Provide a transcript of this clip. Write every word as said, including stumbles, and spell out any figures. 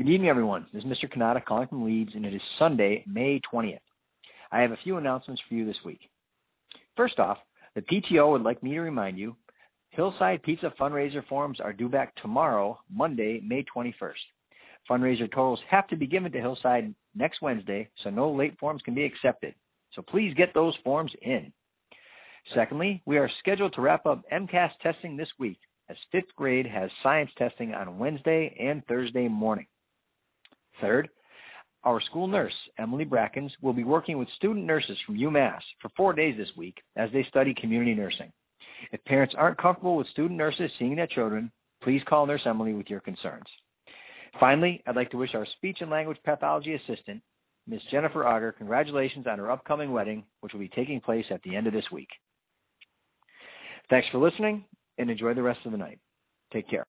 Good evening, everyone. This is Mister Kanata calling from Leeds, and it is Sunday, May twentieth. I have a few announcements for you this week. First off, the P T O would like me to remind you, Hillside Pizza fundraiser forms are due back tomorrow, Monday, May twenty-first. Fundraiser totals have to be given to Hillside next Wednesday, so no late forms can be accepted. So please get those forms in. Secondly, we are scheduled to wrap up MCAS testing this week, as fifth grade has science testing on Wednesday and Thursday morning. Third, our school nurse, Emily Brackens, will be working with student nurses from UMass for four days this week as they study community nursing. If parents aren't comfortable with student nurses seeing their children, please call Nurse Emily with your concerns. Finally, I'd like to wish our speech and language pathology assistant, Miz Jennifer Auger, congratulations on her upcoming wedding, which will be taking place at the end of this week. Thanks for listening, and enjoy the rest of the night. Take care.